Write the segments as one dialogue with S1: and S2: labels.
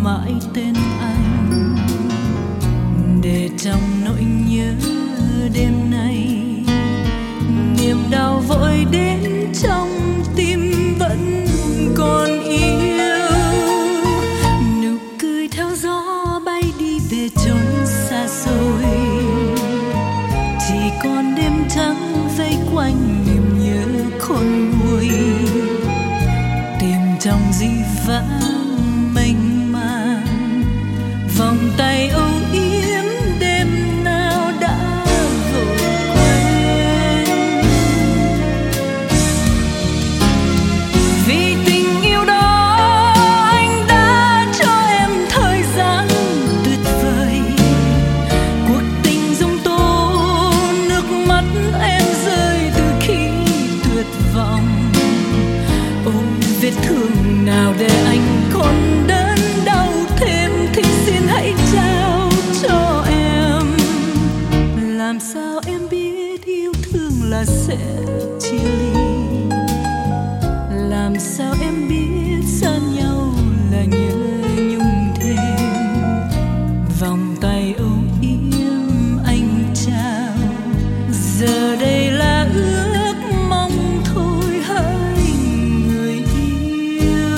S1: mãi tên anh, để trong nỗi nhớ đêm nay niềm đau vội đến trong tim vẫn còn yêu. Nụ cười theo gió bay đi về chốn xa xôi, chỉ còn đêm trắng vây quanh niềm nhớ khôn nguôi. Tìm trong dĩ vãng mênh mang vòng tay âu yếm đêm nào đã vội quên. Vì tình yêu đó anh đã cho em thời gian tuyệt vời. Cuộc tình giông tố, nước mắt em rơi từ khi tuyệt vọng. Ôm vết thương nào để anh còn đớn đau thêm thì xin hãy trao cho em. Làm sao em biết yêu thương là sẽ chia ly, làm sao em biết xa nhau là nhớ nhung thêm. Vòng tay âu yếm anh trao giờ đây là ước mong thôi hỡi người yêu.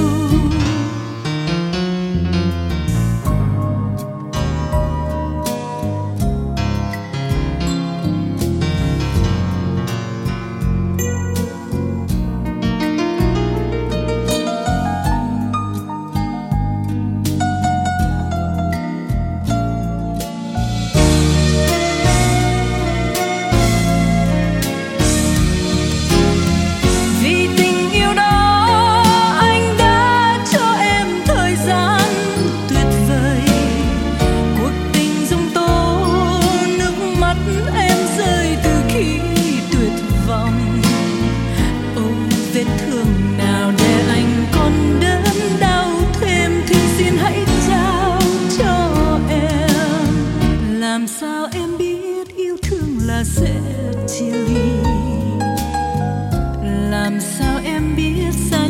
S1: Vì tình yêu đó anh đã cho em thời gian tuyệt vời. Cuộc tình giông tố, nước mắt em rơi từ khi tuyệt vọng. Ôm vết thương nào để anh còn đớn đau thêm thì xin hãy trao cho em. Làm sao em biết yêu thương là sẽ chia ly, làm sao em biết xa